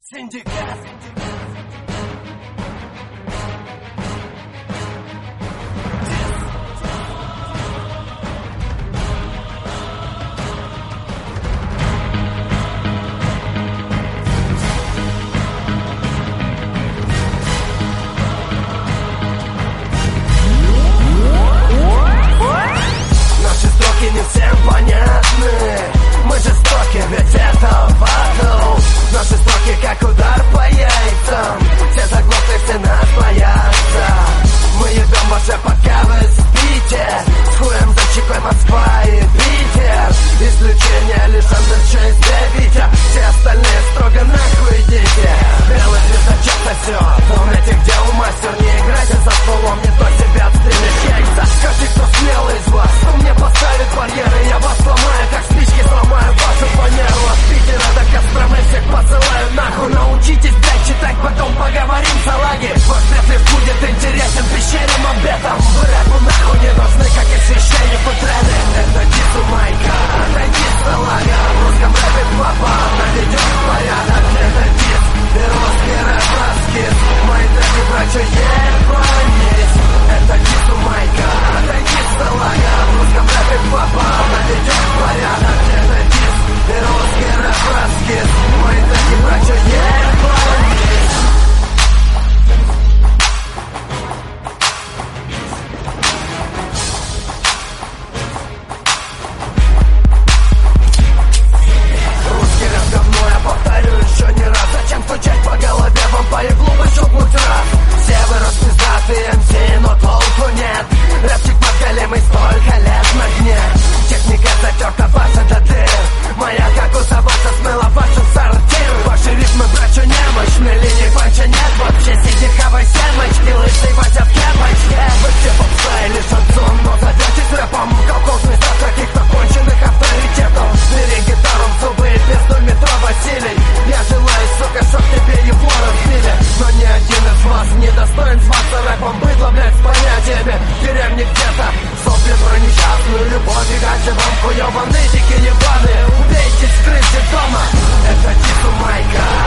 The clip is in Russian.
Синдикат. Наши строки не всем понятны. Мы жестоки, ведь это батл. Наши строки как удар по яйцам. Все заглохли, все нас боятся. Мы ебем ваши пока вы спите. С хуем за щекой Москва и Питер. Исключение лишь Андерчейс для Витя. Все остальные строго нахуй идите. Белый звездочет сосет. Помните, где у мастер. Не играйте за столом, не то себя отстрелишь яйца. Каждый, кто смелый из вас, кто мне поставит барьеры, я вас сломаю, как спички сломаю вашу фанеру. От Питера до Костромы всех посылаю нахуй. Научитесь, блядь, читать, потом поговорим, салаги. Ваш детектив будет интересен пещерным обетом. Вы рэпу нахуй не нужны, как и священнику треды. Это дису майка, отойди, салага. В русском рэпе папа наведет порядок. Это дис, и русский рэп раскис. Мои треки, братья, ебанись. Это дису майка, отойди, салага. В русском рэпе папа наведет порядок. Это дис, и русский рэп раскис. Мои треки, братья, ебанись. Русский рэп говно, я повторю еще не раз. Зачем стучать по голове, вам по иглу бы щелкнуть раз. Все вы распиздатые МС, но толку нет. Рэпчик подголимый столько лет на дне. Техника затерта, ваша до дыр. Моя, как у собака, смыла вашу сортир. Ваши ритмы, братья, немощные, линии панча нет. Вообще сидиховой семочки, лысый Вася в кепочке. Вы все попса или шансон, но зоветесь рэпом. Колхозный сад каких-то конченых авторитетов. Бери гитару в зубы и пизду метро, Василий. Я желаю, сука, чтоб тебе его разбили. Но ни один из вас не достоин зваться рэпом. Быдло, блядь, с понятиями в деревне где-то. Сопли про несчастную любовь и гачи вам хуёвые нытики ебаные. Убейтесь, скрытьте дома. Это дису майка.